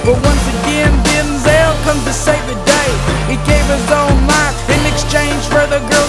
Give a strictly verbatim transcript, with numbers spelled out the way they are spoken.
But once again, Denzel comes to save the day. He gave his own life in exchange for the girl